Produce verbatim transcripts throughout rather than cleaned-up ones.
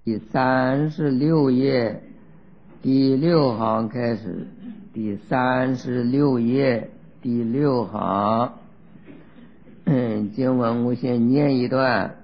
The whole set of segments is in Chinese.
第三十六页第六行开始，第三十六页第六行。嗯，经文我先念一段。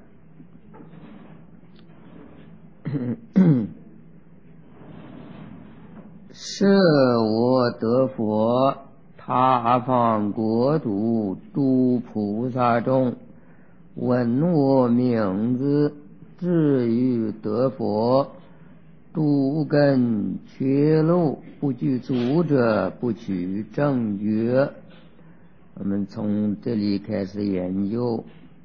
设我得佛，他方国土诸菩萨众，闻我名字，至于得佛，诸根缺漏，不具足者，不取正觉。我们从这里开始研究。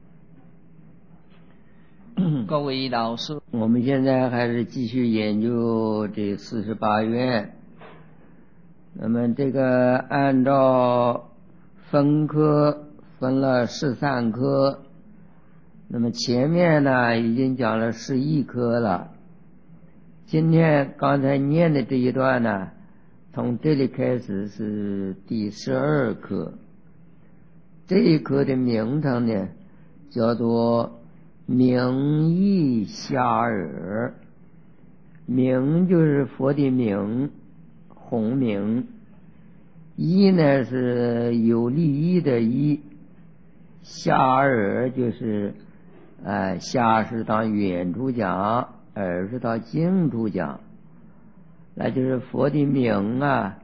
各位老师， 我们现在还是继续研究这四十八愿。那么这个按照分科分了十三科，那么前面呢已经讲了十一科了。今天刚才念的这一段呢，从这里开始是第十二科。这一科的名称呢叫做名义瞎耳。名就是佛的名，弘名。义呢是有利益的义。瞎耳就是呃，瞎是当远处讲，耳是到近处讲。那就是佛的名啊，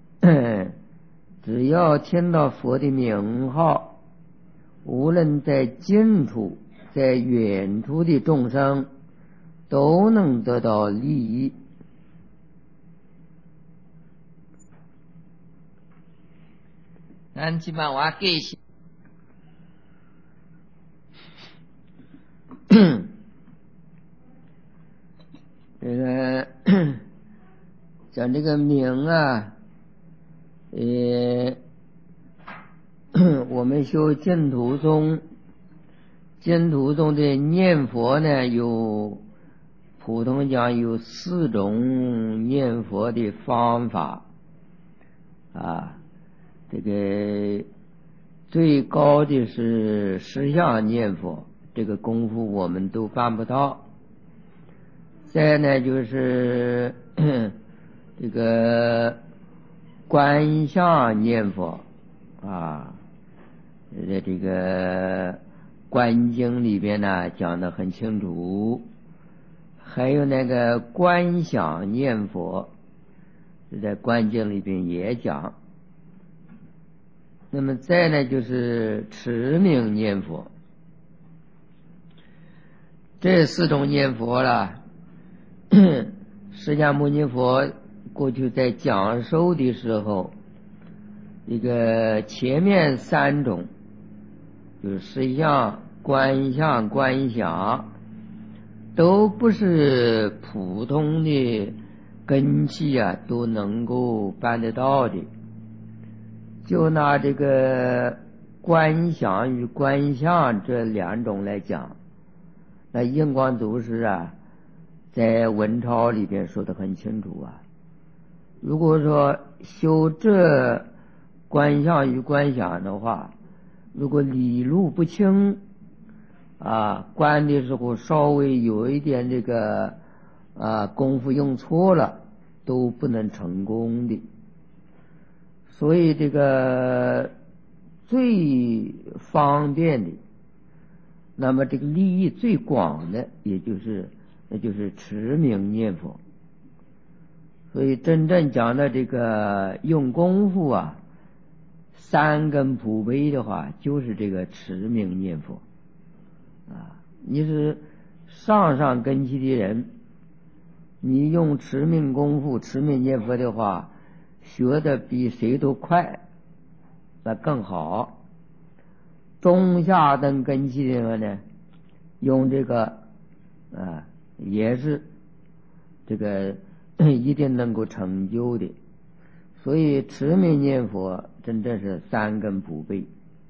只要听到佛的名号，无论在近处在远处的众生都能得到利益。 咱即摆我继续这个讲这个名啊，呃，我们修净土宗，净土宗的念佛呢，有普通讲有四种念佛的方法啊。这个最高的是十相念佛，这个功夫我们都办不到。再呢就是这个观相念佛啊，在这个观经里边呢讲得很清楚。还有那个观想念佛，在观经里边也讲。那么再呢就是持名念佛，这四种念佛了。释迦牟尼佛过去在讲授的时候，这个前面三种就是实相、观相、观想，都不是普通的根器啊都能够办得到的。就拿这个观想与观相这两种来讲，那印光祖师啊在文钞里边说得很清楚啊。如果说修这观相与观想的话，如果理路不清啊，观的时候稍微有一点这个啊功夫用错了，都不能成功的。所以这个最方便的，那么这个利益最广的，也就是那就是持名念佛。所以真正讲的这个用功夫啊，三根普被的话，就是这个持名念佛啊。你是上上根器的人，你用持名功夫持名念佛的话，学的比谁都快，那更好。中下等根器的人呢，用这个啊也是这个一定能够成就的。所以持名念佛真正是三根普被。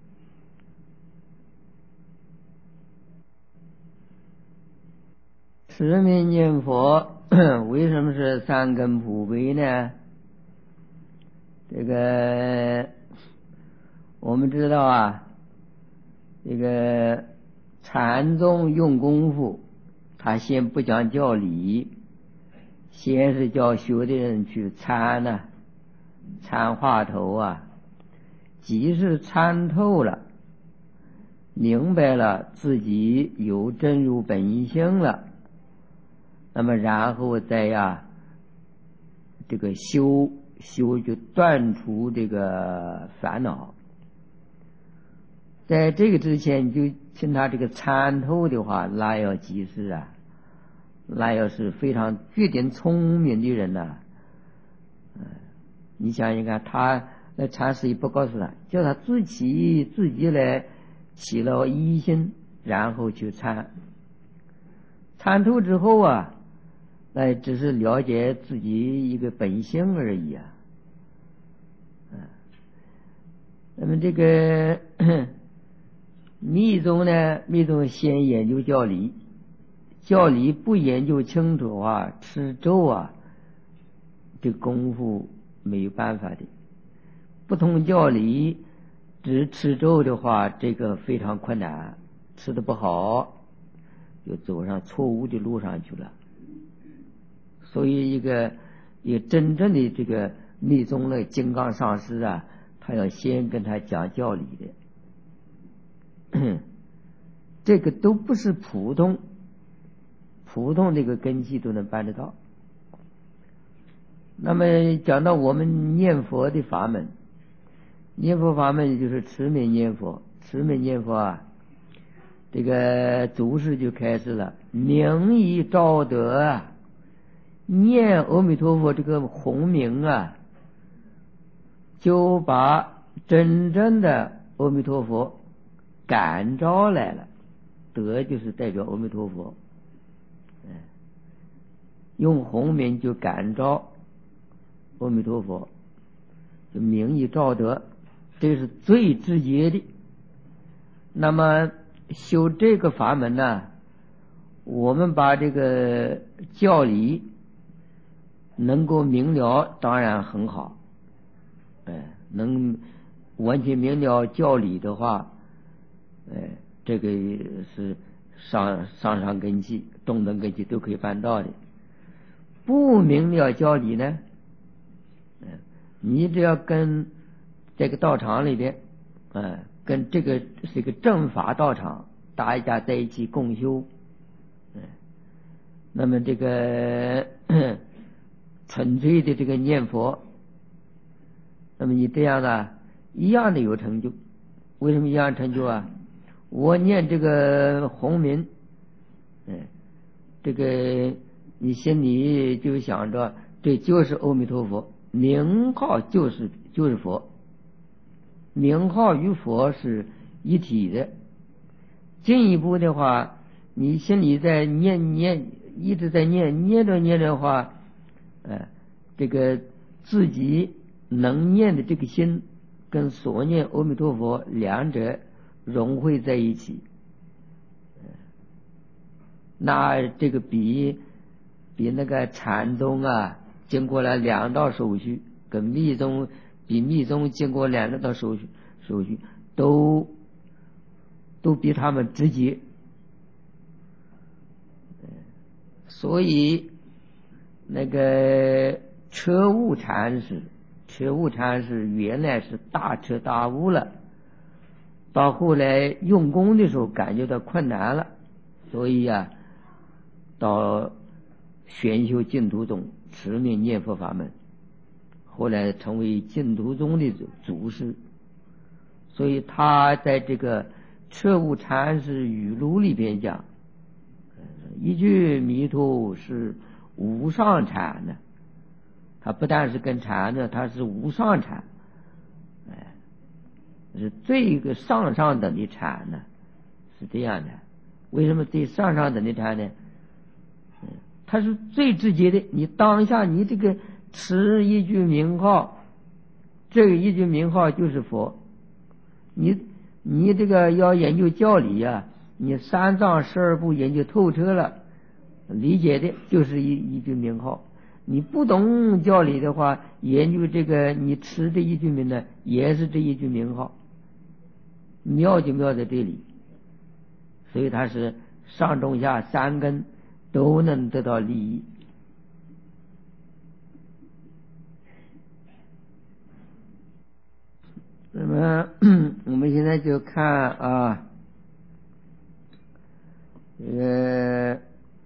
持名念佛为什么是三根普被呢？这个我们知道啊，这个禅宗用功夫他先不讲教理，先是叫学的人去参呢、啊，参话头啊，即是参透了，明白了自己有真如本性了，那么然后再呀，这个修修就断除这个烦恼。在这个之前，你就听他这个参透的话，那要即是啊，那要是非常绝顶聪明的人呐、啊。嗯，你想想看，他那禅师也不告诉他，叫他自己自己来起了疑心，然后去参。参透之后啊，那只是了解自己一个本性而已啊。嗯，那么这个密宗呢，密宗先研究教理，教理不研究清楚啊，持咒啊，这功夫没有办法的。不通教理，只持咒的话，这个非常困难，吃的不好，就走上错误的路上去了。所以一个一个真正的这个密宗的金刚上师啊，他要先跟他讲教理的。这个都不是普通普通这个根基都能办得到。那么讲到我们念佛的法门，念佛法门就是持名念佛，持名念佛啊，这个祖师就开始了，名以照德啊，念阿弥陀佛这个洪名啊，就把真正的阿弥陀佛感召来了。德就是代表阿弥陀佛，用洪名就感召阿弥陀佛，就名以照德，这是最直接的。那么修这个法门呢，我们把这个教理能够明了，当然很好。哎，能完全明了教理的话，哎，这个是上上上根基、中等根基都可以办到的。不明了教理呢，你只要跟这个道场里边，呃，跟这个是一个正法道场，大家在一起共修，嗯，那么这个纯粹的这个念佛，那么你这样呢，一样的有成就。为什么一样成就啊？我念这个洪名，嗯，这个你心里就想着，这就是阿弥陀佛，名号就是就是佛，名号与佛是一体的。进一步的话，你心里在念念，一直在念，念着念着的话，呃，这个自己能念的这个心，跟所念阿弥陀佛两者融汇在一起，那这个比比那个禅宗啊，经过了两道手续，跟密宗比密宗经过两道手续手续都都比他们直接。所以那个彻悟禅师，彻悟禅师原来是大彻大悟了，到后来用功的时候感觉到困难了，所以呀、啊，到玄修净土宗持名念佛法门，后来成为净土宗的祖师。所以他在这个彻悟禅师语录里边讲，一句弥陀是无上禅的，他不但是跟禅的，他是无上禅，哎，是最一个上上等的禅呢，是这样的。为什么最上上等的禅呢？它是最直接的，你当下你这个持一句名号，这个一句名号就是佛。你你这个要研究教理啊，你三藏十二部研究透彻了，理解的就是一一句名号。你不懂教理的话，研究这个你持这一句名呢，也是这一句名号，妙就妙在这里。所以它是上中下三根都能得到利益。那么我们现在就看啊，这个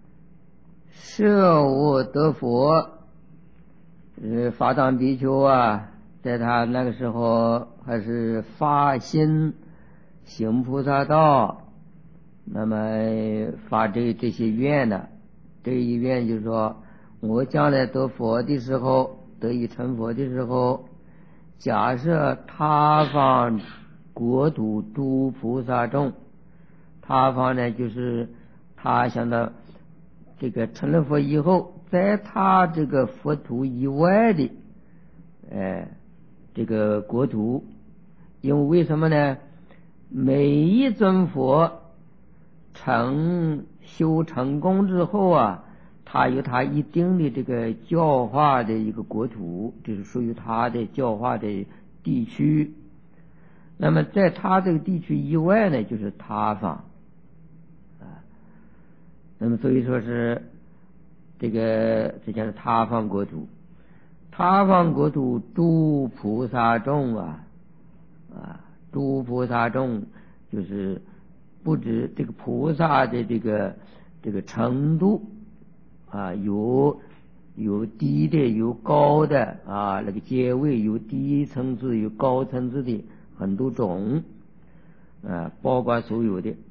舍我得佛，呃，法藏比丘啊，在他那个时候还是发心行菩萨道，那么发这这些愿的，这一愿就是说，我将来得佛的时候，得以成佛的时候，假设他方国土诸菩萨众，他方呢就是他想到这个成了佛以后，在他这个佛土以外的，哎，这个国土，因为为什么呢？每一尊佛成修成功之后啊，他有他一定的这个教化的一个国土，就是属于他的教化的地区。那么在他这个地区以外呢，就是他方啊。那么所以说是这个这叫是他方国土。他方国土诸菩萨众啊啊，诸菩萨众就是不止这个菩萨的这个这个程度啊，有有低的有高的啊，那个阶位有低层次有高层次的很多种啊，包括所有的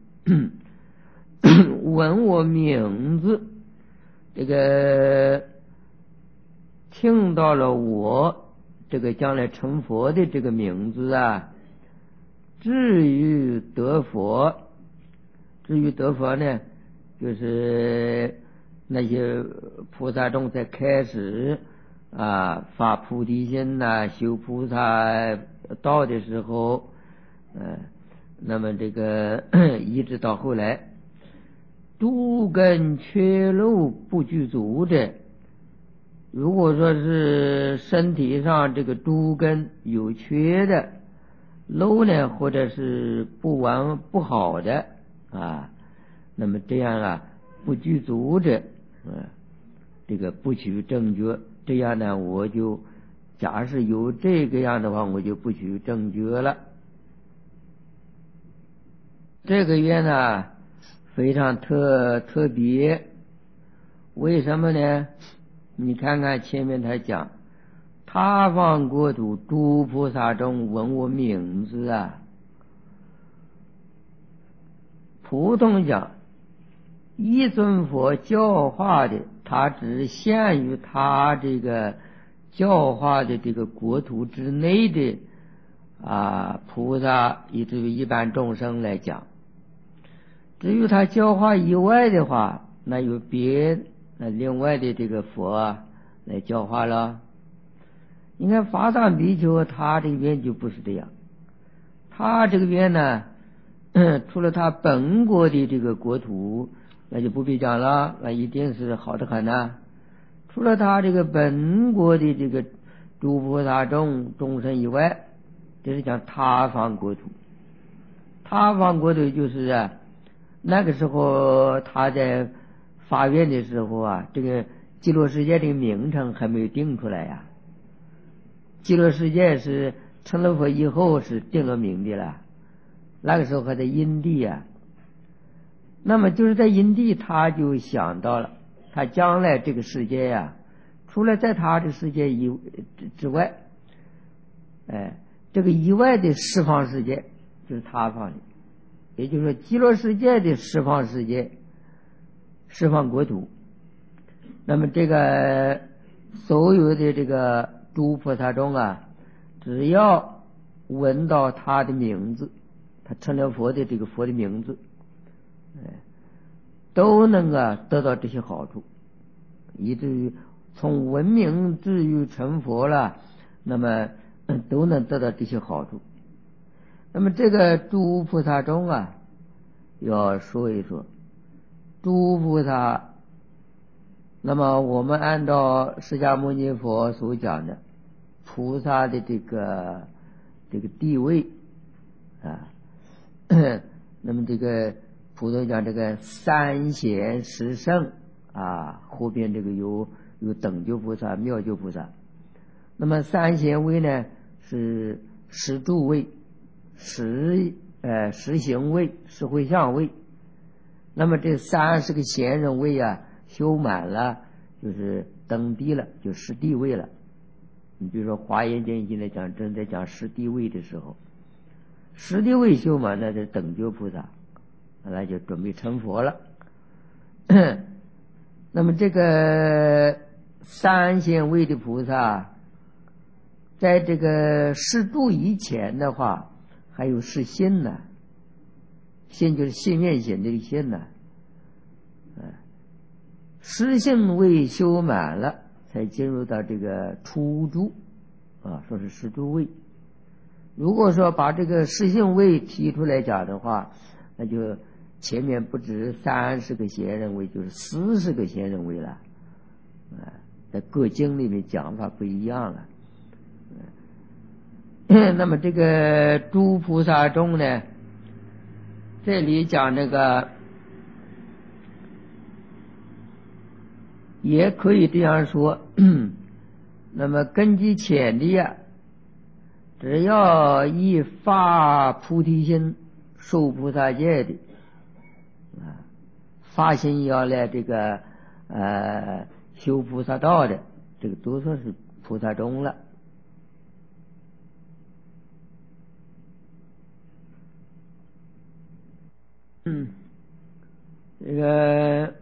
闻我名字，这个听到了我这个将来成佛的这个名字啊，至于得佛，至于得佛呢，就是那些菩萨众在开始啊发菩提心呐、啊，修菩萨道的时候，呃，那么这个一直到后来，诸根缺漏不具足的，如果说是身体上这个诸根有缺的漏呢，或者是不完不好的啊，那么这样啊不具足者，啊，这个不取正觉，这样呢我就假使有这个样的话，我就不取正觉了。这个愿呢非常特特别，为什么呢？你看看前面他讲，他方国土诸菩萨中闻我名字啊，普通讲一尊佛教化的，他只限于他这个教化的这个国土之内的啊菩萨，以至于一般众生来讲。至于他教化以外的话，那有别那另外的这个佛啊来教化了。你看法藏比丘他这个愿就不是这样，他这个愿呢，除了他本国的这个国土，那就不必讲了，那一定是好得很呐。除了他这个本国的这个诸菩萨众众生以外，这是讲他方国土。他方国土就是啊，那个时候他在发愿的时候啊，这个极乐世界的名称还没有定出来呀、啊。极乐世界是成了佛以后是定了名的了，那个时候还在因地啊。那么就是在因地，他就想到了，他将来这个世界呀、啊，除了在他的世界以之外，哎，这个以外的十方世界就是他方的，也就是说极乐世界的十方世界、十方国土。那么这个所有的这个诸菩萨中啊，只要闻到他的名字，他成了佛的这个佛的名字，哎，都能啊得到这些好处，以至于从闻名至于成佛了，那么都能得到这些好处。那么这个诸菩萨中啊，要说一说诸菩萨。那么我们按照释迦牟尼佛所讲的菩萨的这个这个地位啊，那么这个普通讲这个三贤十圣啊，后边这个有有等觉菩萨、妙觉菩萨。那么三贤位呢是十住位、十呃十行位、十会相位。那么这三十个贤人位啊，修满了就是登地了，就十地位了。你比如说《华严经》现在讲正在讲十地位的时候，十地位修满了，这等觉菩萨，那就准备成佛了。那么这个三贤位的菩萨，在这个十住以前的话，还有十信呢。信就是信愿行这个信呢，十信位修满了，才进入到这个初住啊，说是十住位。如果说把这个十信位提出来讲的话，那就前面不止三十个贤人位，就是四十个贤人位了啊，在各经里面讲法不一样了。那么这个诸菩萨中呢，这里讲这个也可以这样说，那么根基浅的呀，只要一发菩提心受菩萨戒的啊，发心要来这个呃修菩萨道的，这个都算是菩萨中了。嗯，这个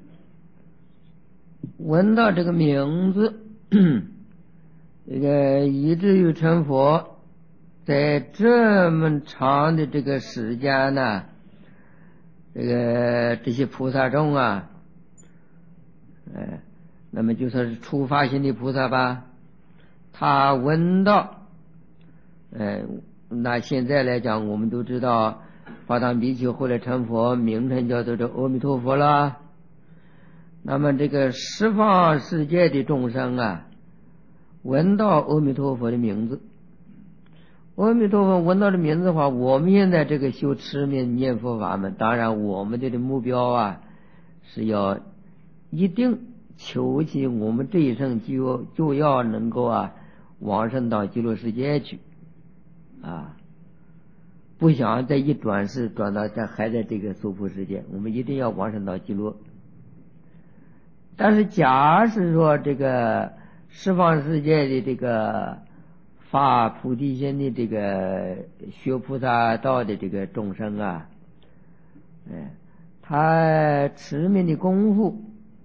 闻到这个名字，这个以至于成佛，在这么长的这个时间呢，这个这些菩萨众啊，哎，那么就说是初发心的菩萨吧，他闻到，哎，那现在来讲，我们都知道。法藏比丘后来成佛，名称叫做这阿弥陀佛了。那么这个十方世界的众生啊，闻到阿弥陀佛的名字，阿弥陀佛闻到的名字的话，我们现在这个修持名念佛法门，当然我们的目标啊，是要一定求其我们这一生就就要能够啊往生到极乐世界去啊。不想再一转世转到这还在这个娑婆世界，我们一定要往生到极乐。但是假使说这个十方世界的这个发菩提心的这个学菩萨道的这个众生啊，哎，他持名的功夫，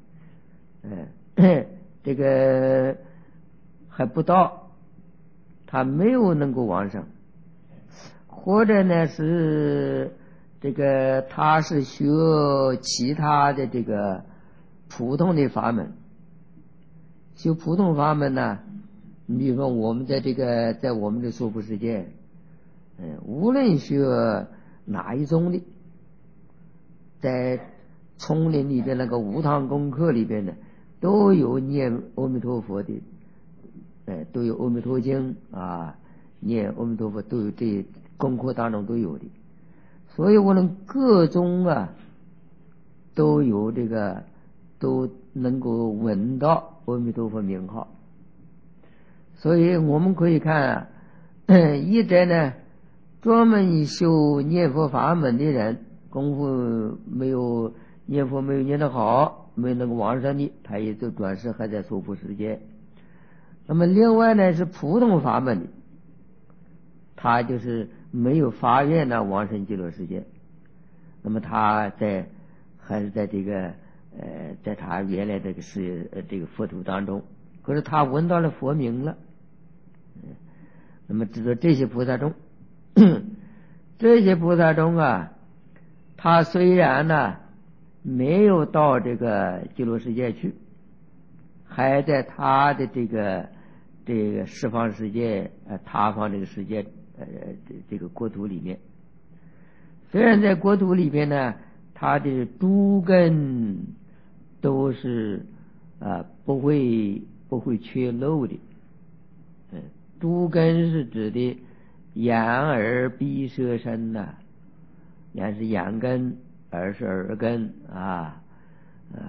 哎，这个还不到，他没有能够往生。或者呢是这个他是学其他的这个普通的法门，修普通法门呢，你比如说我们在这个在我们的娑婆世界，嗯，无论学哪一种的，在丛林里边那个无堂功课里边呢，都有念阿弥陀佛的，哎，都有阿弥陀经啊，念阿弥陀佛都有这功课当中都有的，所以我们各宗啊都有这个都能够闻到阿弥陀佛名号，所以我们可以看啊，一者呢专门修念佛法门的人，功夫没有念佛没有念得好，没有那个往生的，他也就转世还在娑婆世界。那么另外呢是普通法门的，他就是没有发愿呢往生极乐世界，那么他在还是在这个呃，在他原来这个是呃这个佛土当中，可是他闻到了佛名了，那么知道这些菩萨中，这些菩萨中啊，他虽然呢没有到这个极乐世界去，还在他的这个这个十方世界呃他方这个世界呃这这个国土里面，虽然在国土里面呢，他的诸根都是啊、呃、不会不会缺漏的，嗯，诸根是指的眼耳鼻舌身呐、啊，眼是眼根，耳是耳根啊啊，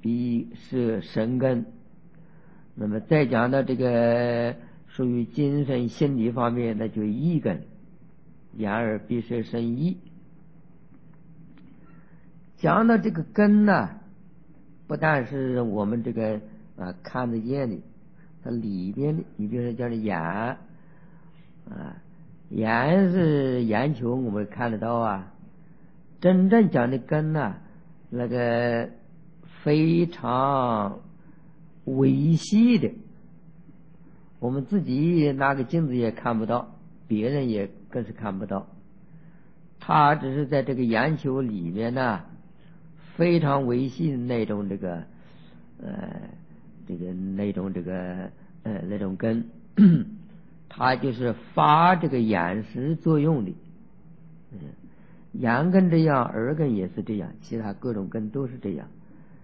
必是身根。那么再讲到这个属于精神心理方面，那就意根，眼耳鼻舌身意。讲到这个根呢，不但是我们这个啊看得见的，它里边的，你比如说叫这眼啊，眼是眼球，我们看得到啊。真正讲的根呢，那个非常微细的，我们自己拿个镜子也看不到，别人也更是看不到。它只是在这个眼球里面呢，非常微细的那种这个呃这个那种这个呃那种根，它就是发这个眼识作用的。嗯，眼根这样，耳根也是这样，其他各种根都是这样。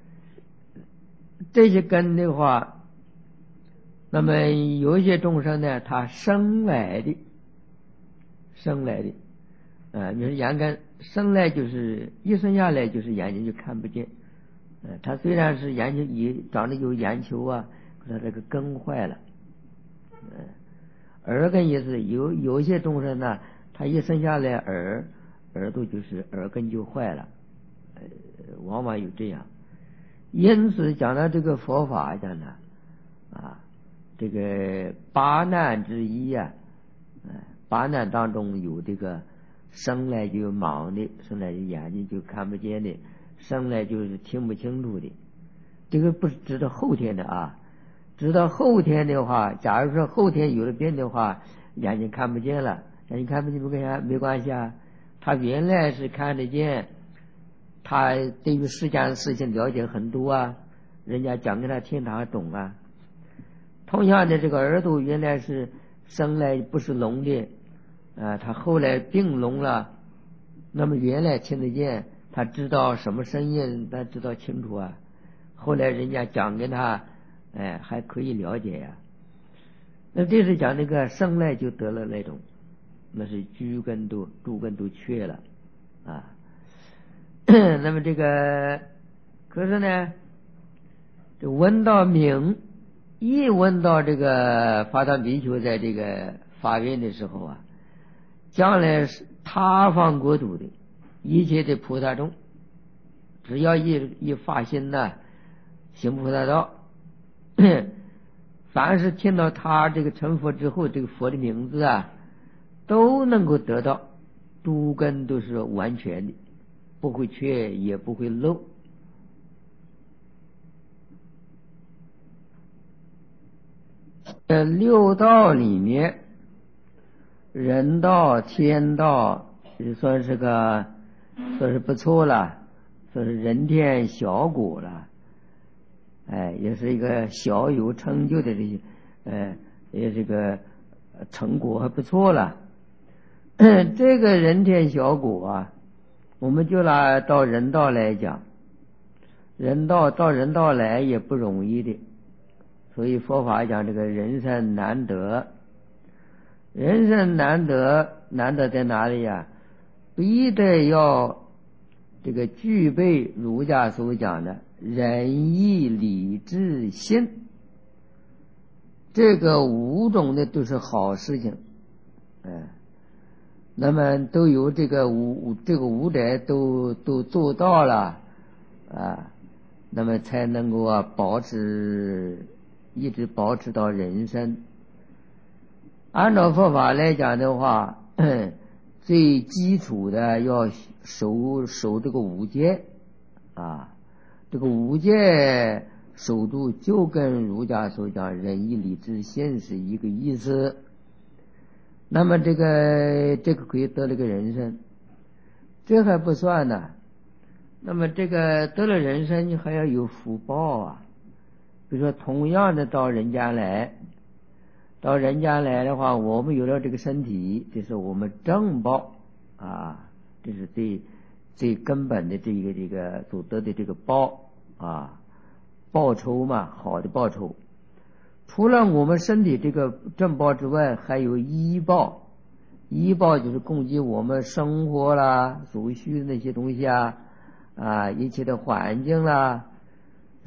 这些根的话，那么有一些众生呢，他生来的生来的啊，你说眼根生来就是一生下来就是眼睛就看不见，呃，他虽然是眼睛也长得有眼球啊，可是他这个根坏了。呃，耳根也是有有一些众生呢，他一生下来耳耳朵就是耳根就坏了，呃，往往有这样。因此讲到这个佛法讲呢，啊，这个八难之一啊，呃，八难当中有这个生来就盲的，生来眼睛就看不见的，生来就是听不清楚的。这个不是指到后天的啊，直到后天的话，假如说后天有了病的话，眼睛看不见了，眼睛看不见没关系，没关系啊。他原来是看得见，他对于世间的事情了解很多啊，人家讲给他听他懂啊。同样的，这个耳朵原来是生来不是聋的啊，他后来病聋了，那么原来听得见，他知道什么声音，他知道清楚啊。后来人家讲给他，哎，还可以了解呀。那这是讲那个生来就得了那种，那是居根都诸根都缺了啊。那么这个可是呢，这闻到名，一闻到这个法藏比丘在这个发愿的时候啊，将来是他方国土的一切的菩萨众，只要一一发心呢，行菩萨道，凡是听到他这个成佛之后，这个佛的名字啊，都能够得到，诸根都是完全的，不会缺也不会漏。呃，六道里面，人道、天道也算是个算是不错了，算是人天小果了。哎，也是一个小有成就的这些，呃，也是个成果还不错了。这个人天小果啊，我们就拿到人道来讲，人道到人道来也不容易的，所以佛法讲这个人生难得，人生难得，难得在哪里呀？必得要这个具备儒家所讲的仁义礼智信，这个五种的都是好事情，哎，那么都有这个五这个五德都都做到了啊，那么才能够啊保持一直保持到人生。按照佛法来讲的话，最基础的要守守这个五戒啊，这个五戒守住就跟儒家所讲仁义礼智信是一个意思。那么这个这个可以得了个人生，这还不算呢。那么这个得了人生，你还要有福报啊。比如说同样的到人间来，到人间来的话，我们有了这个身体，这是我们正报啊，这是最最根本的这个这个所得的这个报啊，报酬嘛，好的报酬。除了我们身体这个正报之外，还有医报，医报就是供给我们生活啦所需的那些东西啊，啊，一切的环境啦，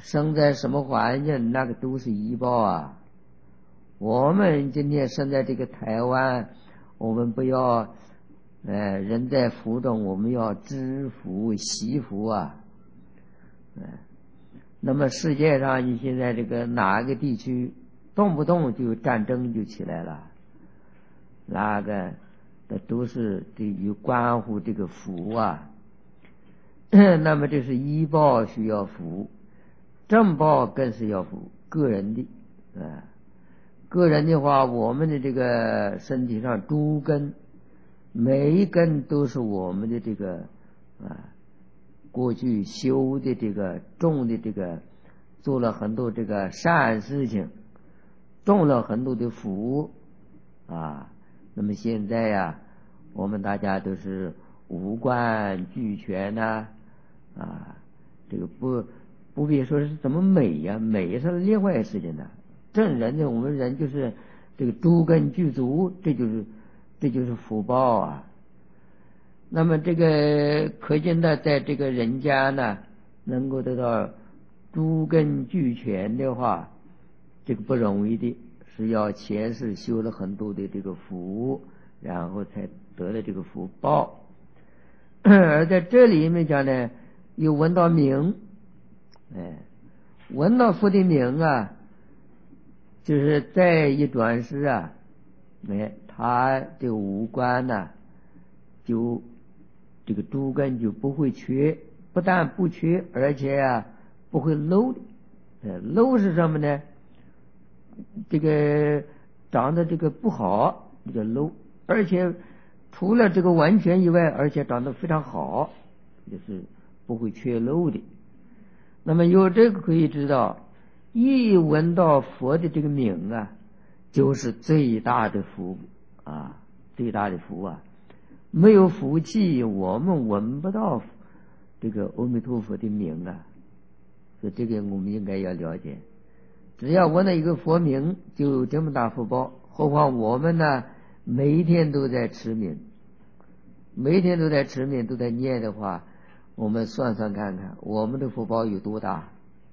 生在什么环境，那个都是医报啊。我们今天生在这个台湾，我们不要呃人在福中，我们要知福惜福啊。呃那么世界上你现在这个哪个地区动不动就战争就起来了，那个这都是对于关乎这个福啊。那么这是医报需要福，正报更是要福，个人的啊。个人的话，我们的这个身体上诸根，每一根都是我们的这个啊过去修的这个种的这个，做了很多这个善事情，种了很多的福啊。那么现在呀、啊，我们大家都是五官俱全呐、啊，啊，这个不不必说是怎么美呀、啊，美是另外事情的。正人呢，我们人就是这个诸根具足，这就是这就是福报啊。那么这个可见的，在这个人间呢，能够得到诸根俱全的话，这个不容易的，是要前世修了很多的这个福，然后才得了这个福报。而在这里面讲呢，又闻到名，哎，闻到佛的名啊，就是在一转世啊，哎，他这个五官呢、啊，就这个诸根就不会缺，不但不缺，而且啊不会漏的。呃，漏是什么呢？这个长得这个不好，这个漏，而且除了这个完全以外，而且长得非常好，就是不会缺漏的。那么有这个可以知道，一闻到佛的这个名啊，就是最大的福啊，最大的福啊。没有福气，我们闻不到这个阿弥陀佛的名啊。所以这个我们应该要了解，只要闻到一个佛名，就有这么大福报。何况我们呢，每一天都在持名，每一天都在持名，都在念的话，我们算算看看，我们的福报有多大。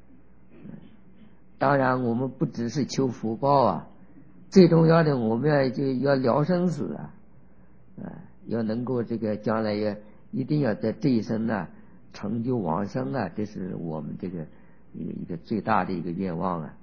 当然我们不只是求福报啊，最重要的我们要就要了生死啊，啊，要能够这个将来也一定要在这一生呢、啊、成就往生啊，这是我们这个一个一个最大的一个愿望啊。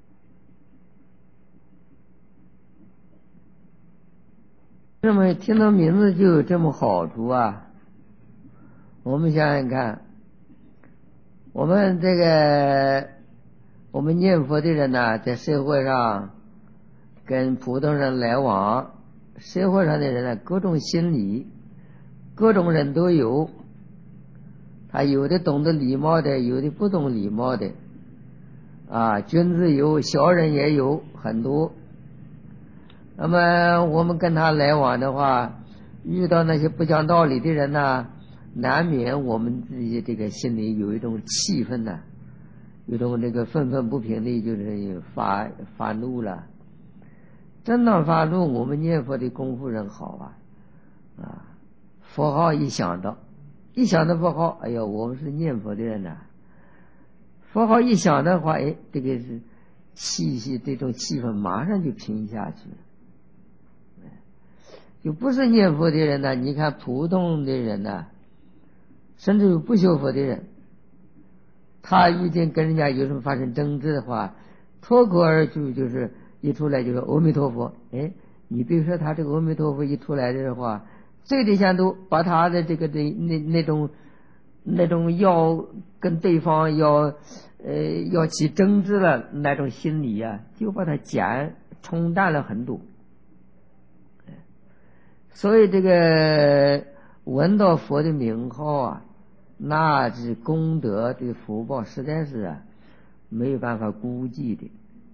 那么听到名字就有这么好处啊。我们想想看，我们这个我们念佛的人呢，在社会上跟普通人来往，社会上的人呢，各种心理，各种人都有。他有的懂得礼貌的，有的不懂礼貌的，啊，君子有，小人也有很多。那么我们跟他来往的话，遇到那些不讲道理的人呢，难免我们自己这个心里有一种气愤呢、啊，有一种这个愤愤不平的，就是发发怒了。真当发怒，我们念佛的功夫人好啊，啊，佛号一想到，一想到佛号，哎呀，我们是念佛的人呐、啊。佛号一想的话，哎，这个是气息，这种气氛马上就平下去了。就不是念佛的人呢，你看普通的人呢，甚至有不修佛的人，他遇见跟人家有什么发生争执的话，脱口而出就是一出来就是阿弥陀佛。哎，你比如说他这个阿弥陀佛一出来的话，最低限度把他的这个这那那种那种要跟对方要呃要起争执了那种心理啊，就把它减冲淡了很多。所以这个闻到佛的名号啊，那是功德的福报，实在是啊没有办法估计的。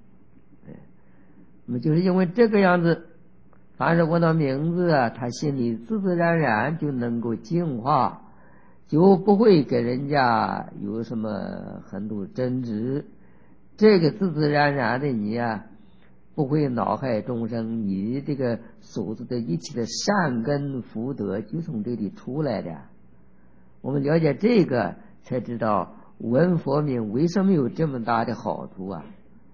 那么就是因为这个样子，凡是闻到名字啊，他心里自自然然就能够净化，就不会给人家有什么很多争执。这个自自然然的你啊，不会恼害众生，你这个所做的一切的善根福德就从这里出来的。我们了解这个，才知道闻佛名为什么有这么大的好处啊？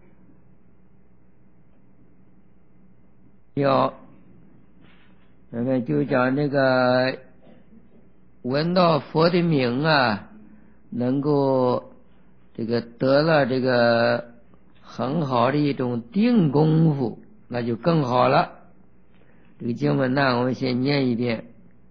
要那个就讲那个闻到佛的名啊，能够这个得了这个很好的一种定功夫，那就更好了。这个经文呢，我们先念一遍：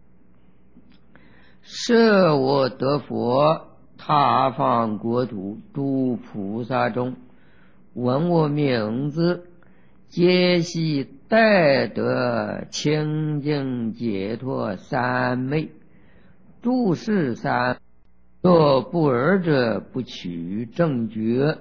设我得佛，他方国土，诸菩萨中，闻我名字，皆悉带得清净解脱三昧。诸是三，若不尔者，不取正觉。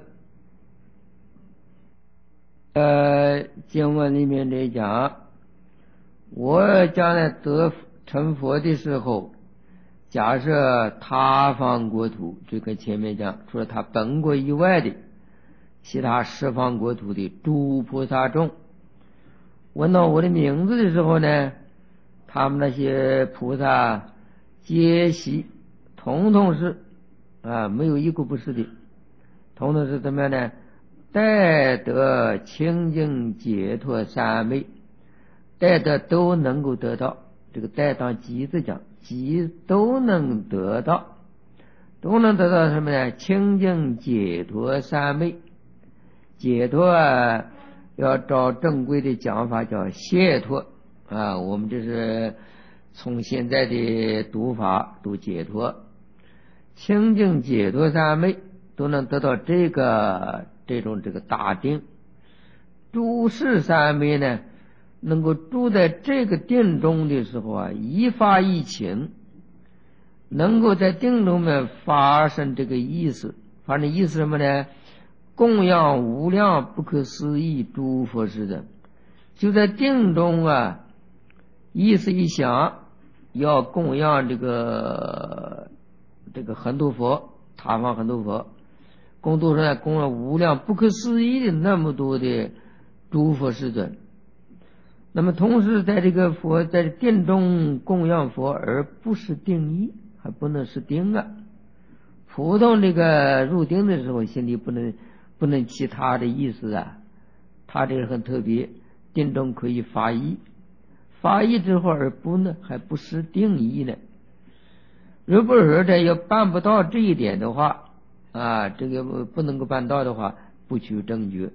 呃，经文里面这讲，我将来得成佛的时候，假设他方国土，这个前面讲，除了他本国以外的其他十方国土的诸菩萨众，闻到我的名字的时候呢，他们那些菩萨皆悉，统统是啊，没有一个不是的，统统是怎么样呢？带得清净解脱三昧，带得都能够得到，这个带当即字讲，即都能得到，都能得到什么呢？清净解脱三昧。解脱啊，要照正规的讲法叫解脱啊，我们这是从现在的读法读解脱，清净解脱三昧都能得到这个这种这个大定。诸事三昧呢，能够住在这个定中的时候啊，一发一情，能够在定中面发生这个意思，发生意思什么呢？供养无量不可思议诸佛事的，就在定中啊，意思一想，要供养这个这个很多佛，他方很多佛，供多少呢？供了无量不可思议的那么多的诸佛世尊。那么同时在这个佛在定中供养佛，而不是定义，还不能是定啊。普通这个入定的时候，心里不能不能其他的意思啊，他这个很特别，定中可以发意，发意之后而不呢，还不是定义呢。如果说这要办不到这一点的话啊，这个不能够办到的话，不取正觉。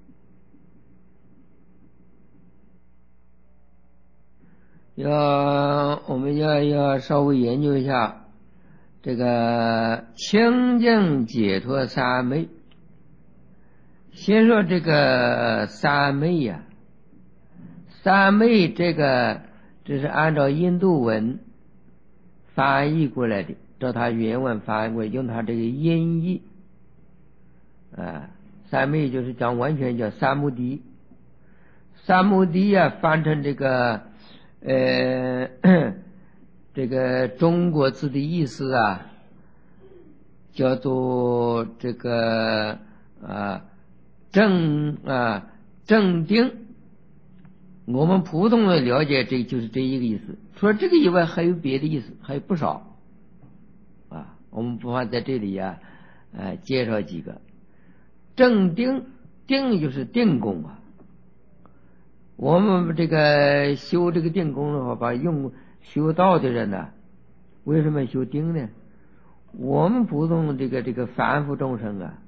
要我们要要稍微研究一下这个清净解脱三昧。先说这个三昧呀、啊，三昧这个这是按照印度文翻译过来的，照他原文翻译过来，用他这个音译啊，三昧就是讲完全叫三摩地，三摩地呀、啊，翻成这个呃这个中国字的意思啊，叫做这个啊正啊正定。我们普通的了解这就是这一个意思，除了这个以外还有别的意思，还有不少啊，我们不妨在这里啊呃介绍几个。正定，定就是定功啊，我们这个修这个定功的话，把用修道的人呢，为什么修定呢？我们普通这个这个凡夫众生啊，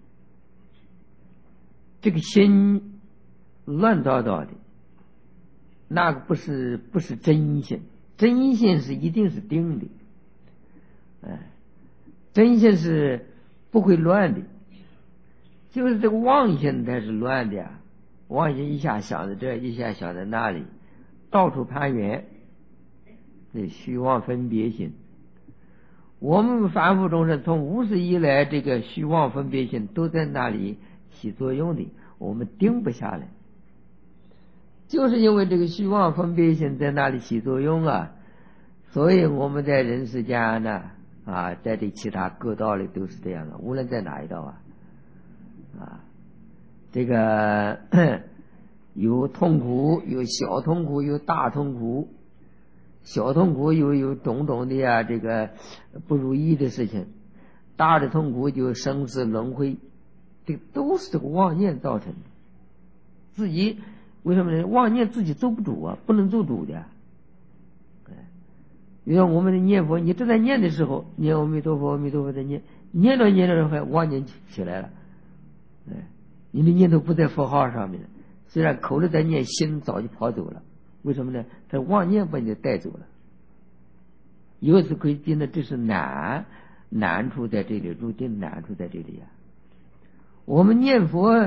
这个心乱糟糟的，那个不是不是真心，真心是一定是定的，哎，真心是不会乱的，就是这个妄心才是乱的啊，妄心一下想着这，一下想着那里，到处攀缘，这虚妄分别心。我们凡夫众生从无始以来，这个虚妄分别心都在那里起作用的，我们定不下来，就是因为这个虚妄分别心在那里起作用啊，所以我们在人世间呢啊，在这其他各道里都是这样的，无论在哪一道啊啊，这个有痛苦，有小痛苦，有大痛苦。小痛苦有有种种的呀，这个不如意的事情； 大的痛苦就生死轮回，这都是这个妄念造成的。自己为什么呢？妄念自己做不主啊，不能做主的。比如说我们的念佛，你正在念的时候，念阿弥陀佛，阿弥陀佛在念，念着念着还妄念起来了，哎，你的念头不在佛号上面了，虽然口里在念，心早就跑走了。为什么呢？这妄念把你带走了。由此可以见得，这是难难处在这里，入定难处在这里呀、啊。我们念佛，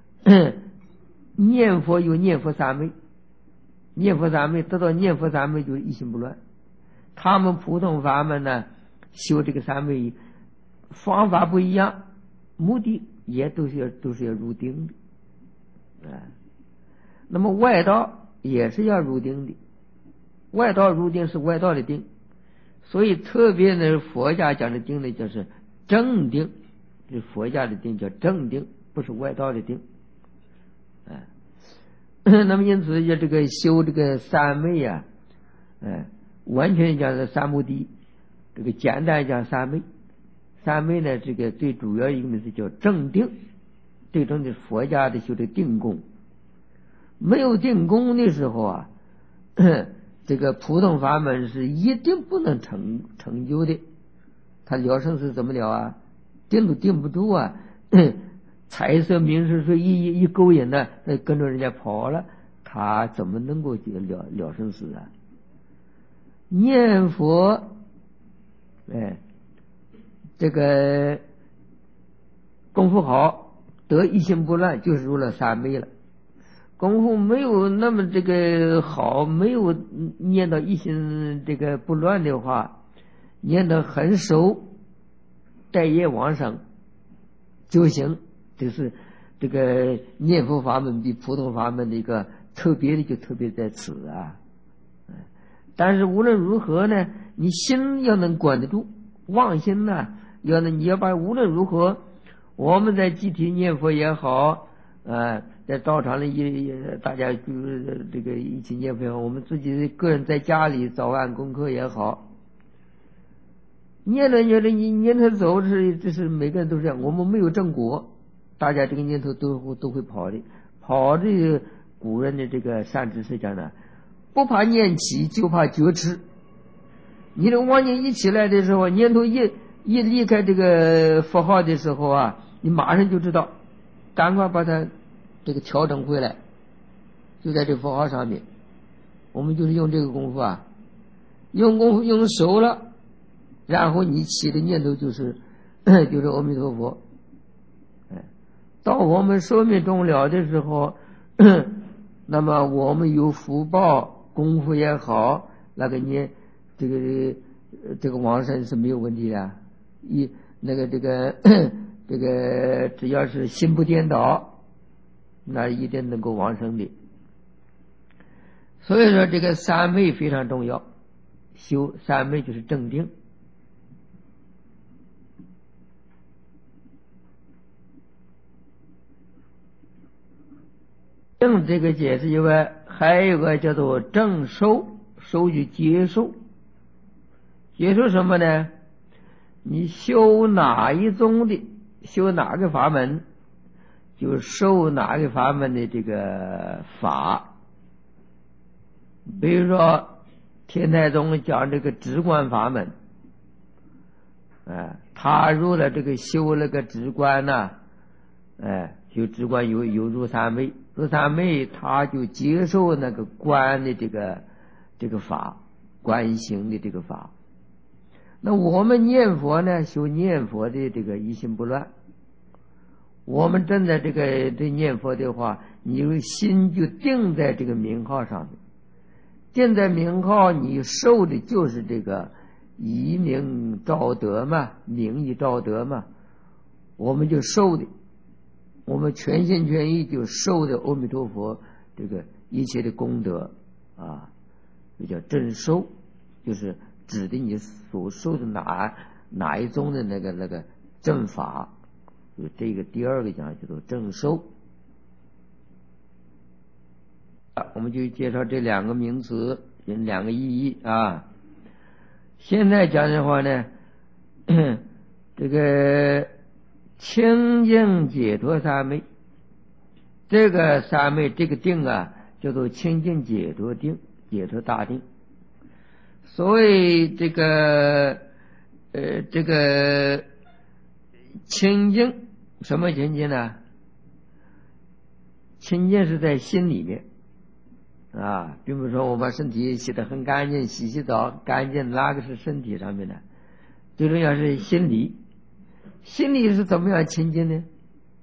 念佛有念佛三昧，念佛三昧得到念佛三昧就是一心不乱。他们普通法门呢，修这个三昧方法不一样，目的也都是要都是要入定的啊。那么外道也是要入定的，外道入定是外道的定，所以特别呢，佛家讲的定呢，就是正定，这佛家的定叫正定，不是外道的定啊。那么因此要这个修这个三昧呀、啊，哎。完全讲是三摩地，这个简单讲三昧。三昧呢，这个最主要一个名字叫正定，最终的佛家的修的定功。没有定功的时候啊，这个普通法门是一定不能成成就的。他了生死怎么了啊？定都定不住啊！财色名食睡一一一勾引呢，跟着人家跑了，他怎么能够了了生死啊？念佛，哎，这个功夫好，得一心不乱，就是入了三昧了。功夫没有那么这个好，没有念到一心这个不乱的话，念得很熟，待业往生就行。这是这个念佛法门比普通法门的一个特别的，就特别在此啊。但是无论如何呢，你心要能管得住，妄心呢，要呢你要把无论如何，我们在集体念佛也好，呃，在道场里也大家就是这个一起念佛也好，我们自己个人在家里早晚功课也好，念着念着你念头走，是这是每个人都是这样，我们没有正果，大家这个念头都都会跑的，跑的古人的这个善知识讲呢。不怕念起，就怕觉迟。你的妄念一起来的时候，念头一一离开这个佛号的时候啊，你马上就知道，赶快把它这个调整回来，就在这佛号上面。我们就是用这个功夫啊，用功夫用熟了，然后你起的念头就是就是阿弥陀佛。哎，到我们寿命终了的时候，那么我们有福报。功夫也好，那个你这个这个往生是没有问题的，一那个这个这个只要是心不颠倒，那一定能够往生的。所以说这个三昧非常重要，修三昧就是正定。正这个解释以外，还有个叫做正受，受就接受，接受什么呢？你修哪一宗的，修哪个法门，就受哪个法门的这个法。比如说天台宗讲这个止观法门，哎，他入了这个修了个止观呐、啊，哎，修止观有有入三昧。入三昧，他就接受那个观的这个这个法，观行的这个法。那我们念佛呢，修念佛的这个一心不乱。我们正在这个这念佛的话，你心就定在这个名号上面，定在名号，你受的就是这个以名照德嘛，名以照德嘛，我们就受的。我们全心全意就受的阿弥陀佛这个一切的功德啊，就叫正受，就是指的你所受的哪哪一宗的那个那个正法，就这个第二个讲叫做正受。我们就介绍这两个名词，两个意义啊。现在讲的话呢，这这个清净解脱三昧，这个三昧这个定啊，叫做清净解脱定，解脱大定。所谓这个呃这个清净，什么清净呢？清净是在心里面啊，比如说我把身体洗得很干净，洗洗澡干净，哪个是身体上面的？最重要是心里，心里是怎么样清净呢？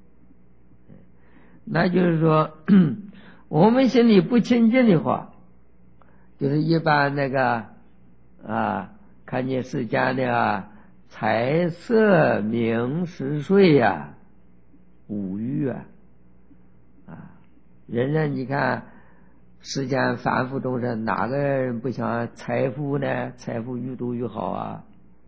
那就是说我们心里不清净的话，就是一般那个啊看见世间的啊财色名食睡呀、五欲啊啊，人人你看世间凡夫众生，哪个人不想财富呢？财富越多越好啊！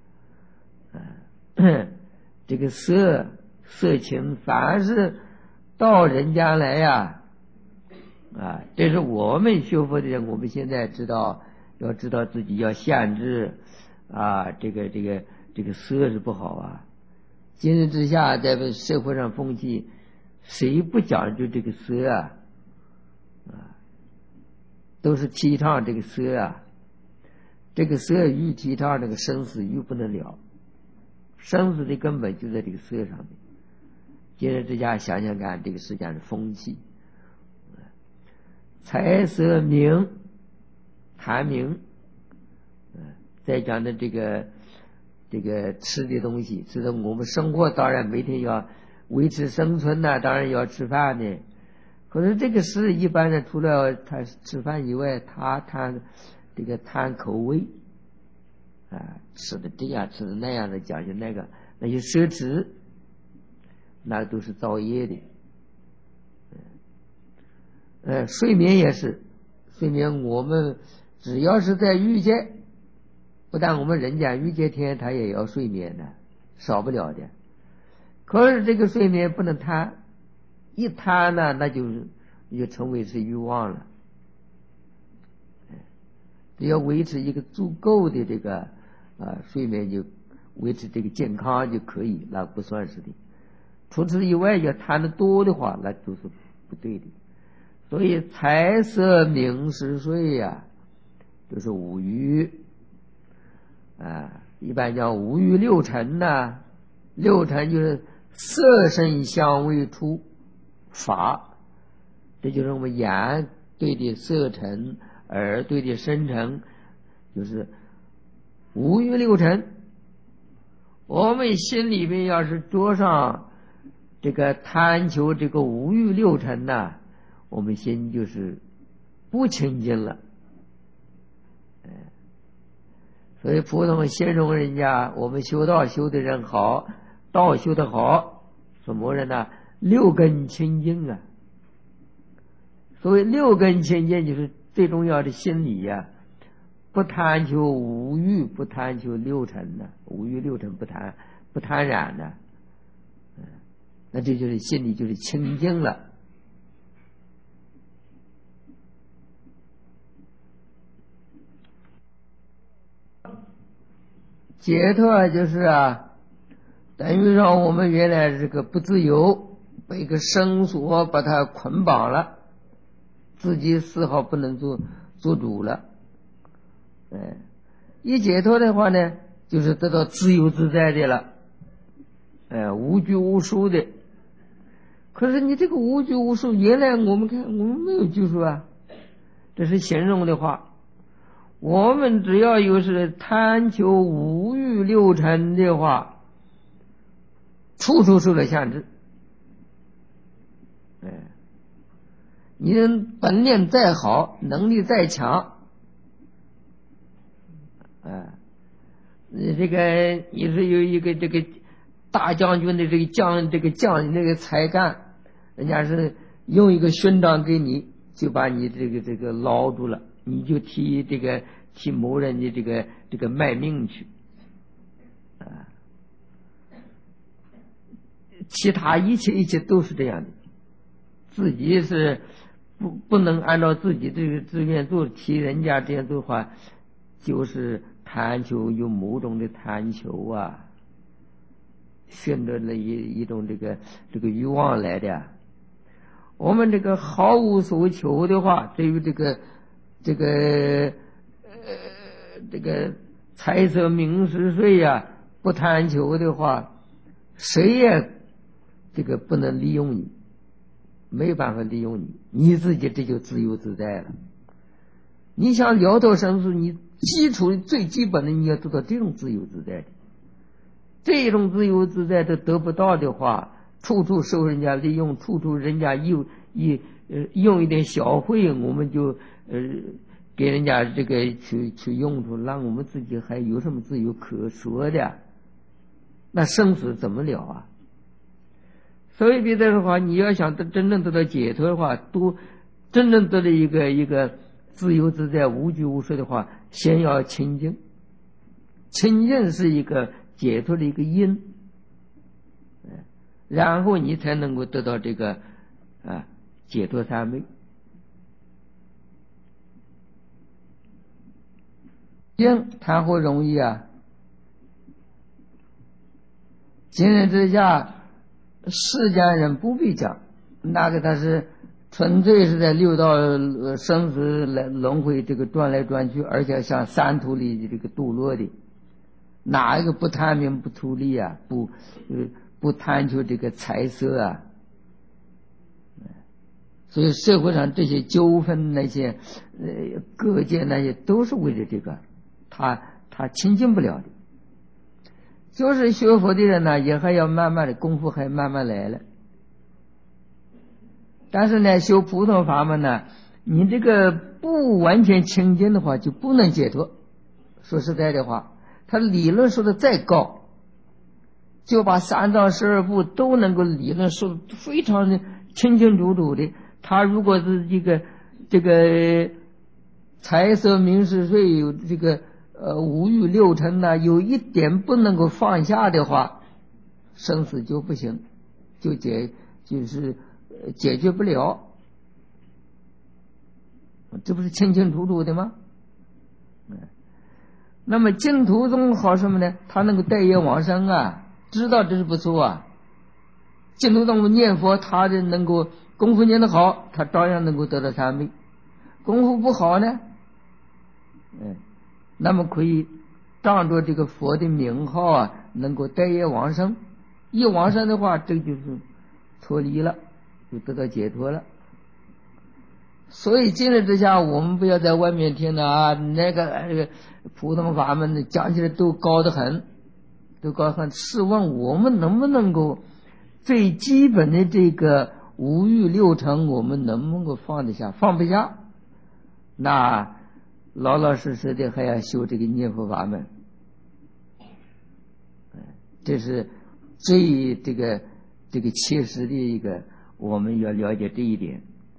啊这个色色情，凡是到人间来呀，啊，这是我们学佛的人，我们现在知道，要知道自己要限制啊，这个这个这个色是不好啊。今日之下，在社会上风气，谁不讲究这个色啊？啊，都是提倡这个色啊。这个色欲提倡，这个生死欲不能了，生死的根本就在这个色上面。今日之下想想看，这个世间的风气，财色名谈名，再讲的这个这个吃的东西，吃的我们生活当然每天要维持生存呢，当然要吃饭呢。可是这个是一般人除了他吃饭以外，他谈这个谈口味啊，吃的这样吃的那样的，讲究那个那些奢侈，那都是造业的。呃，睡眠也是，睡眠我们只要是在欲界，不但我们人间欲界天，他也要睡眠的，少不了的。可是这个睡眠不能贪，一贪呢，那就是就成为是欲望了。只要维持一个足够的这个啊睡眠，就维持这个健康就可以，那不算是的。除此以外，要贪得多的话，那都是不对的。所以财色名食睡呀、啊，就是五欲啊，一般叫五欲六尘呐、啊。六尘就是色声香味触法，这就是我们眼对的色尘，耳对的声尘，就是五欲六尘。我们心里面要是着上这个贪求这个五欲六尘呐、啊，我们心就是不清净了。所以普通形容人家，我们修道修的人好，道修的好，什么人呢？六根清净啊。所谓六根清净，就是最重要的心理呀、啊，不贪求五欲，不贪求六尘的、啊，五欲六尘不贪，不贪染的、啊，那这就是心里就是清净了。解脱就是啊，等于让我们原来这个不自由，被一个绳索把它捆绑了，自己丝毫不能做做主了。哎，一解脱的话呢，就是得到自由自在的了，哎，无拘无束的。可是你这个无拘无束，原来我们看我们没有拘束啊，这是形容的话。我们只要有是贪求五欲六尘的话，处处受了限制。哎，你的本领再好，能力再强，哎，你这个你是有一个这个大将军的这个将这个将那个才干，人家是用一个勋章给你，就把你这个这个捞住了。你就替这个替某人的这个这个卖命去啊！其他一切一切都是这样的，自己是不不能按照自己这个自愿做，替人家这样做的话，就是贪求，有某种的贪求啊！ 顺着了一一种这个这个欲望来的。我们这个毫无所求的话，对于这个这个呃这个财色名食睡呀、啊，不贪求的话，谁也这个不能利用你，没办法利用你，你自己这就自由自在了。你想了脱生死，你基础最基本的你要做到这种自由自在的。这种自由自在的得不到的话，处处受人家利用，处处人家用一呃用一点小惠，我们就呃给人家这个去去用处，让我们自己还有什么自由可说的？那生死怎么了啊？所以别的话，你要想得真正得到解脱的话，都真正得到一个一个自由自在、无拘无束的话，先要清净。清净是一个解脱的一个因，然后你才能够得到这个啊解脱三昧。净谈何容易啊！今日之下，世间人不必讲，那个他是纯粹是在六道生死来轮回这个转来转去，而且像三途里这个堕落的。哪一个不贪名不图利啊？不，呃，不贪求这个财色啊？所以社会上这些纠纷，那些呃各界那些，都是为了这个，他他亲近不了的。就是学佛的人呢，也还要慢慢的功夫，还慢慢来了。但是呢，修普通法门呢，你这个不完全清净的话，就不能解脱。说实在的话。他理论说的再高，就把三藏十二部都能够理论说的非常的清清楚楚的。他如果是这个这个财色名食睡有这个呃五欲六尘呐、啊，有一点不能够放下的话，生死就不行，就解就是解决不了。这不是清清楚楚的吗？那么净土宗好什么呢？他能够带业往生啊，知道这是不错啊。净土宗念佛，他的能够功夫念得好，他照样能够得到三昧。功夫不好呢，嗯，那么可以仗着这个佛的名号啊，能够带业往生。一往生的话，这就是脱离了，就得到解脱了。所以今日之下，我们不要在外面听的啊，那个那个普通法门讲起来都高得很，都高得很。试问我们能不能够最基本的这个五欲六尘，我们能不能够放得下？放不下，那老老实实的还要修这个念佛法门。这是最这个这个切实的一个，我们要了解这一点。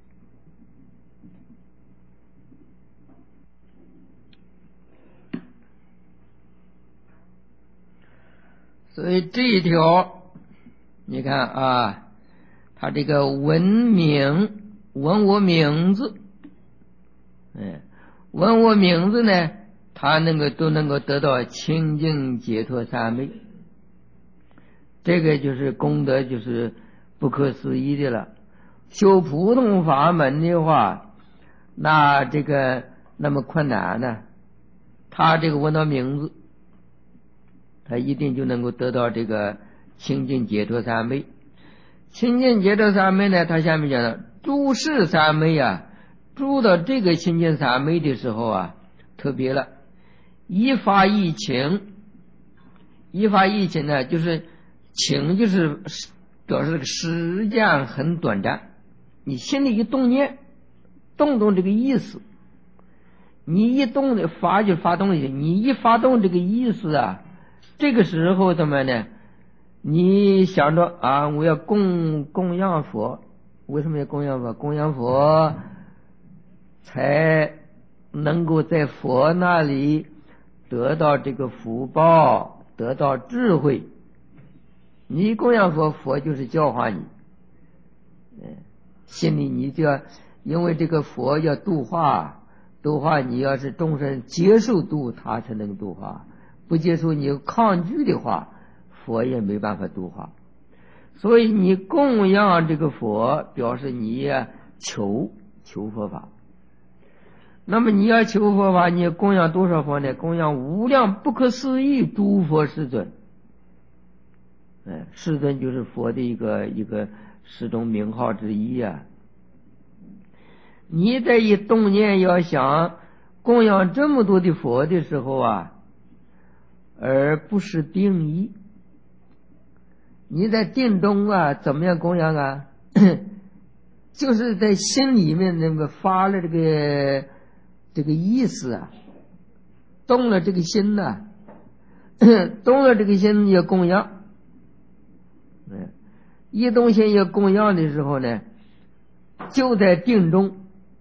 所以这一条你看啊，他这个闻名闻我名字，哎，闻我名字呢，他能够都能够得到清净解脱三昧，这个就是功德，就是不可思议的了。修普通法门的话，那这个那么困难呢？他这个闻到名字，他一定就能够得到这个清净解脱三昧。清净解脱三昧呢，他下面讲的诸事三昧啊，住到这个清净三昧的时候啊，特别了，一发一情，一发一情呢，就是情就是表示这个时间很短暂，你心里一动念，动动这个意思，你一动的发就发动了，你一发动这个意思啊，这个时候怎么呢？你想着啊，我要供供养佛，为什么要供养佛？供养佛才能够在佛那里得到这个福报，得到智慧。你供养佛，佛就是教化你，心里你就要，因为这个佛要度化，度化你要是众生接受度，他才能度化，不接受你抗拒的话， 佛也没办法度化。所以你供养这个佛，表示你也求求佛法。那么你要求佛法，你供养多少佛呢？供养无量不可思议诸佛世尊。哎，世尊就是佛的一个一个十种名号之一啊。你在一动念要想供养这么多的佛的时候啊，而不是定义。你在定中啊，怎么样供养啊？就是在心里面那个发了这个这个意思啊，动了这个心呐、啊，动了这个心要供养。嗯，一动心要供养的时候呢，就在定中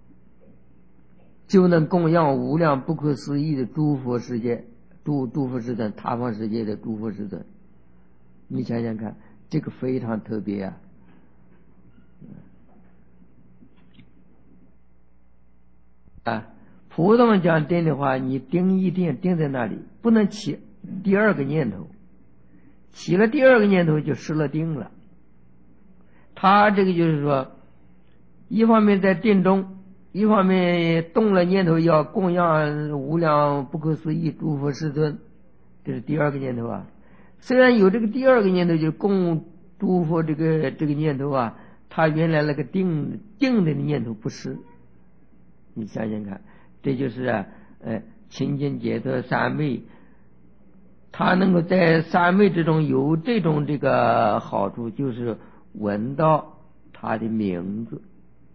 就能供养无量不可思议的诸佛世界，诸诸佛世尊，他方世界的诸佛世尊。你想想看，这个非常特别啊！啊，普通讲定的话，你定一定定在那里，不能起第二个念头，起了第二个念头就失了定了。他这个就是说，一方面在定中，一方面动了念头要供养无量不可思议诸佛世尊，这是第二个念头啊。虽然有这个第二个念头，就是供诸佛这个这个念头啊，他原来那个定定的念头不是。你想想看，这就是啊，呃，清净解脱三昧，他能够在三昧之中有这种这个好处，就是闻到他的名字。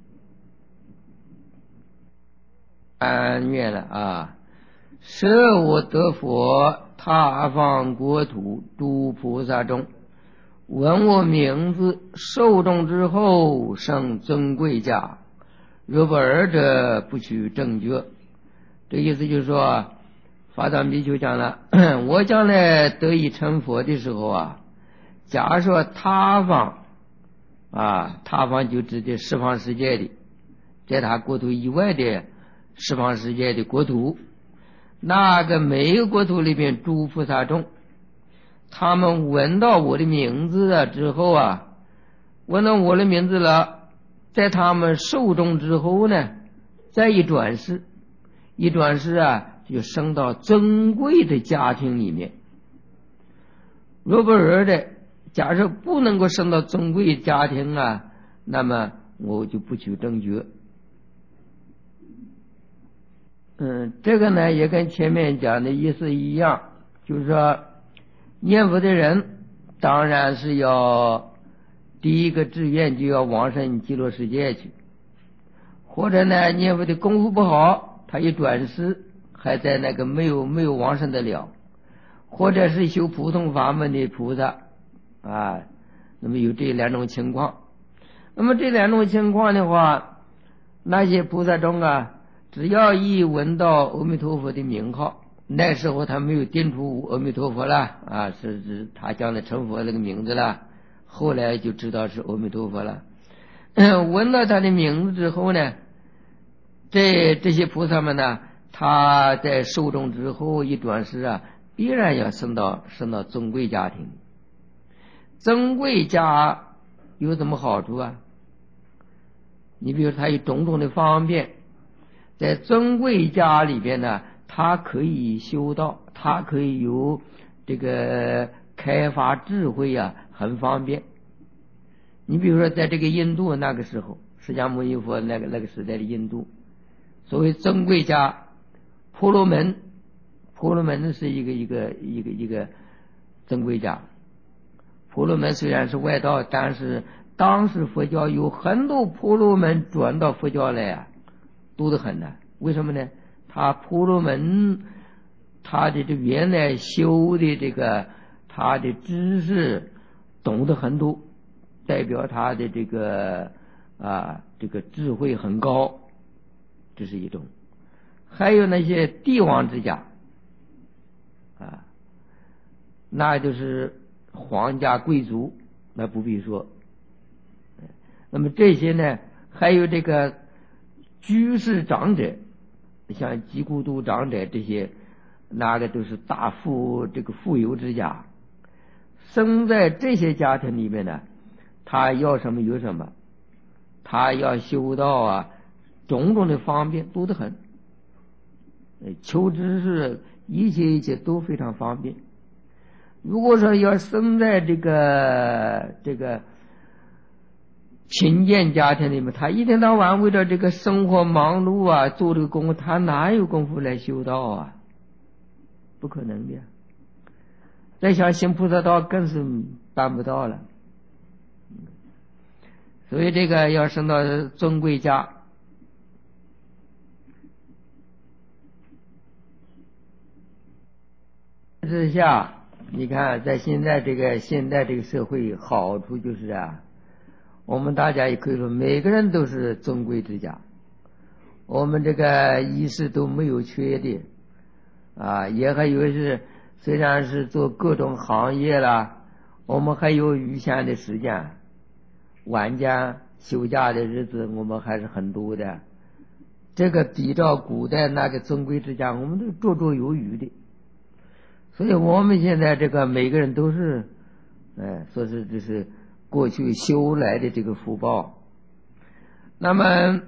安愿了啊！舍我得佛，他方国土诸菩萨中，闻我名字，受众之后，生尊贵家。若不尔者，不取正觉。这意思就是说，法藏比丘讲了，我将来得以成佛的时候啊，假说他方啊，他方就指的十方世界的，在他国土以外的十方世界的国土，那个每个国土里边诸菩萨众，他们闻到我的名字了之后啊，闻到我的名字了，在他们受众之后呢，再一转世，一转世啊，就升到尊贵的家庭里面。若不然的，假设不能够升到尊贵家庭啊，那么我就不取正觉。嗯，这个呢也跟前面讲的意思一样，就是说念佛的人当然是要第一个志愿就要往生极乐世界去，或者呢念佛的功夫不好，他一转世还在那个没有没有往生得了，或者是修普通法门的菩萨啊，那么有这两种情况。那么这两种情况的话，那些菩萨中啊，只要一闻到阿弥陀佛的名号，那时候他没有定出阿弥陀佛了啊，是指他将来成佛那个名字了，后来就知道是阿弥陀佛了。闻到他的名字之后呢，这这些菩萨们呢，他在受众之后一转世啊，必然要升到升到尊贵家庭。尊贵家有什么好处啊？你比如他有种种的方便，在尊贵家里边呢，他可以修道，他可以有这个开发智慧啊，很方便。你比如说在这个印度那个时候，释迦牟尼佛那个那个时代的印度，所谓尊贵家，婆罗门，婆罗门是一个一个一个一个尊贵家。婆罗门虽然是外道，但是当时佛教有很多婆罗门转到佛教来啊，多得很呢。为什么呢？他婆罗门他的这原来修的这个他的知识懂得很多，代表他的这个啊这个智慧很高，这是一种。还有那些帝王之家啊，那就是皇家贵族，那不必说。那么这些呢，还有这个居士长者，像吉孤独长者这些，那个都是大富这个富有之家。 生在这些家庭里面呢，他要什么有什么，他要修道啊，种种的方便多得很，求知识一切一切都非常方便。如果说要生在这个这个贫贱家庭里面，他一天到晚为了这个生活忙碌啊，做这个功夫，他哪有功夫来修道啊？不可能的呀。再想行菩萨道更是办不到了。所以这个要生到尊贵家，之下，你看在现在这个现在这个社会，好处就是啊，我们大家也可以说每个人都是尊贵之家，我们这个衣食都没有缺的啊，也还有是虽然是做各种行业啦，我们还有余闲的时间，晚间休假的日子我们还是很多的，这个比照古代那个尊贵之家，我们都绰绰有余的。所以我们现在这个每个人都是哎，说是这是过去修来的这个福报。那么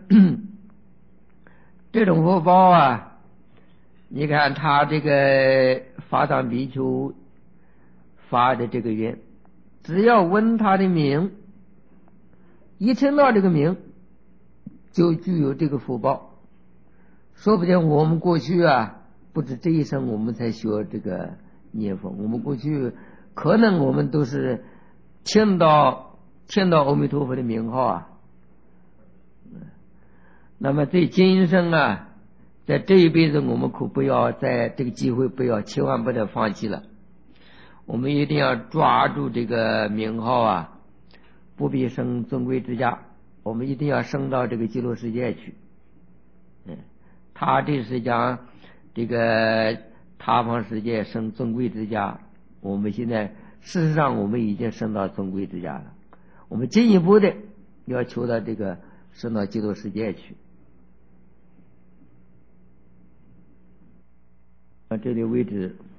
这种福报啊，你看他这个法藏比丘发的这个愿，只要闻他的名，一听到这个名就具有这个福报。说不定我们过去啊不止这一生我们才学这个念佛，我们过去可能我们都是听到听到阿弥陀佛的名号啊。那么对今生啊，在这一辈子我们可不要在这个机会不要千万不能放弃了，我们一定要抓住这个名号啊，不必生尊贵之家，我们一定要升到这个极乐世界去。嗯，他这是讲这个他方世界生尊贵之家，我们现在事实上我们已经升到尊贵之家了，我们进一步的要求到这个升到极乐世界去。这里为止。